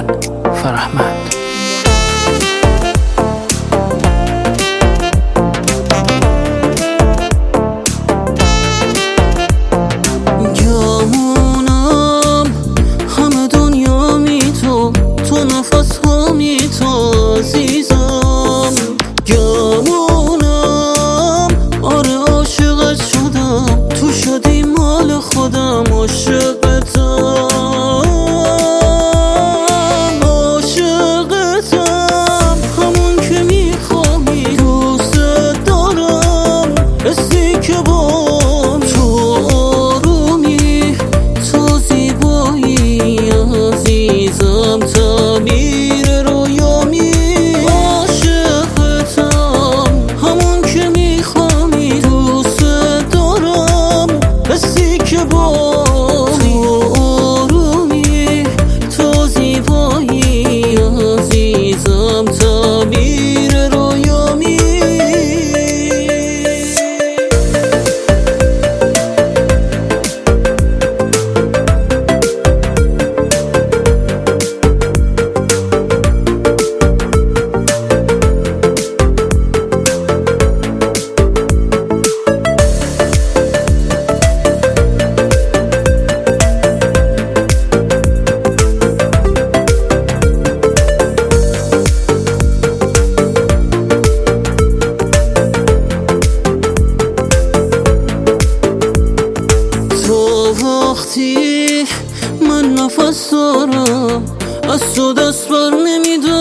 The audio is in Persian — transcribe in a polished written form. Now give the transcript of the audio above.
فرهمند. گمونم همه دنیا می تو نفس ها می تو عزیزم. گمونم آره عاشقت شدم، تو شدی مال خودم، عاشقتم عاشقتم، همون که میخوایی، دوست دارم، حسی که بام تو آرومی، تو زیبایی عزیزم، تعبیر رویامی. عاشقتم همون که میخوایی، دوست دارم، حسی که بام تو آرومی، تو زیبایی عزیزم، تعبیر رویامی. وقتی من نفس دارم، از تو دست بر نمیدارم،